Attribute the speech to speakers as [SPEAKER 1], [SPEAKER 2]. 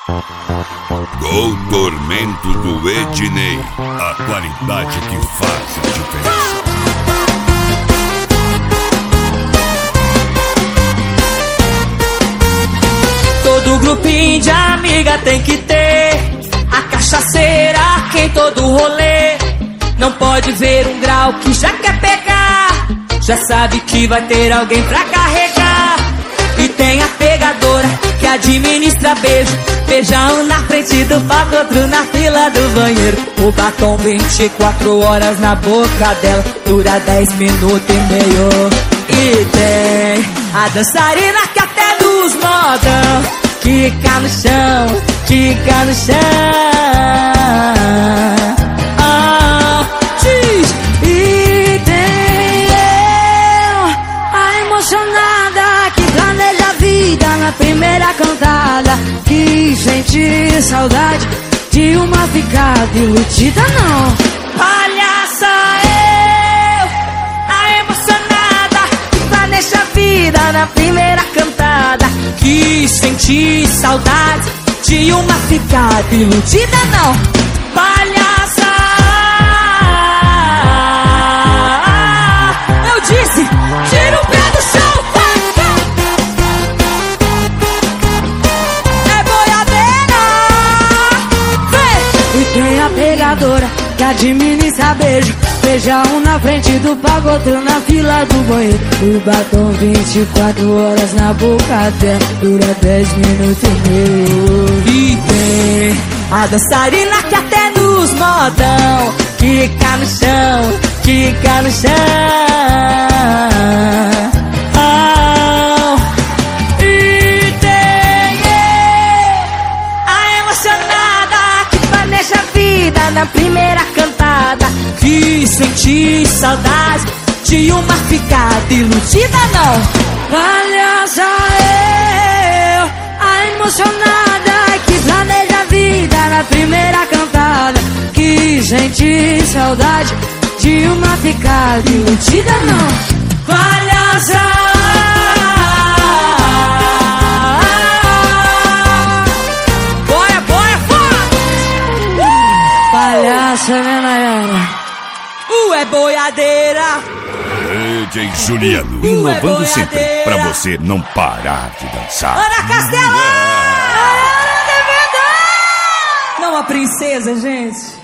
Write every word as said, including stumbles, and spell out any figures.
[SPEAKER 1] Gol Tormento do Ednei, a qualidade que faz a diferença.
[SPEAKER 2] Todo grupinho de amiga tem que ter a cachaceira que em todo rolê não pode ver um grau que já quer pegar, já sabe que vai ter alguém pra carregar. E tem a pegadora que administra beijo, beijão na frente do palco, outro na fila do banheiro. O batom vinte e quatro horas na boca dela, dura dez minutos e meio. E tem a dançarina que até nos modão quica no chão, quica no chão. Ah, diz. E tem eu, a emocionada que planeja a vida na primeira cantada, que sente saudade de uma ficada iludida não. Palhaça eu, a emocionada que planeja a vida na primeira cantada, que senti saudade de uma ficada iludida não. Palhaça, eu disse, tira o pé do chão. É boiadeira. Vem. E tem a pegadora que administra beijo, beija um na frente do palco, outro na fila do banheiro. O batom vinte e quatro horas na boca dela, dura dez minutos e meio. E tem a dançarina que até nos modão quica no chão, quica no chão. Oh. E tem a emocionada que planeja a vida na primeira cantada, que senti saudade de uma ficada iludida não. Palhaça eu, a emocionada que planeja a vida na primeira cantada, que senti saudade de uma ficada iludida não. Palhaça, boia, boia, foda. Palhaça, né, Nayara? Uh, é boiadeira.
[SPEAKER 1] É, D J Juliano,
[SPEAKER 2] Uh,
[SPEAKER 1] inovando
[SPEAKER 2] é
[SPEAKER 1] sempre, pra você não parar de dançar.
[SPEAKER 2] Ana Castela! Não, a princesa, gente.